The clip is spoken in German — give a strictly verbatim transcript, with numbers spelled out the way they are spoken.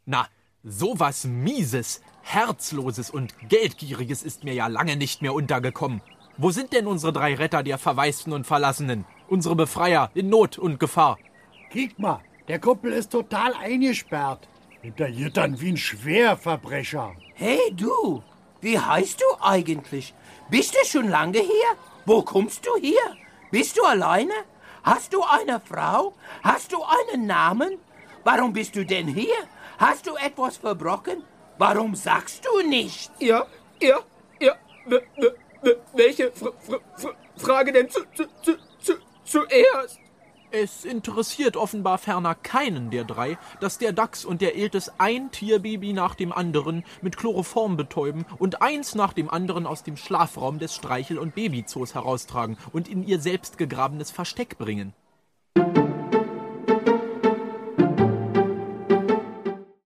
Na, sowas Mieses, Herzloses und Geldgieriges ist mir ja lange nicht mehr untergekommen. Wo sind denn unsere drei Retter der Verwaisten und Verlassenen? Unsere Befreier in Not und Gefahr? Kiek mal, der Kumpel ist total eingesperrt. Hinter Gittern wie ein Schwerverbrecher. Hey du, wie heißt du eigentlich? Bist du schon lange hier? Wo kommst du her? Bist du alleine? Hast du eine Frau? Hast du einen Namen? Warum bist du denn hier? Hast du etwas verbrochen? Warum sagst du nicht? Ja, ja, ja. W w w welche Fr Fr Fr Frage denn zu, zu, zu, zu, zuerst? Es interessiert offenbar ferner keinen der drei, dass der Dachs und der Iltis ein Tierbaby nach dem anderen mit Chloroform betäuben und eins nach dem anderen aus dem Schlafraum des Streichel- und Babyzoos heraustragen und in ihr selbst gegrabenes Versteck bringen.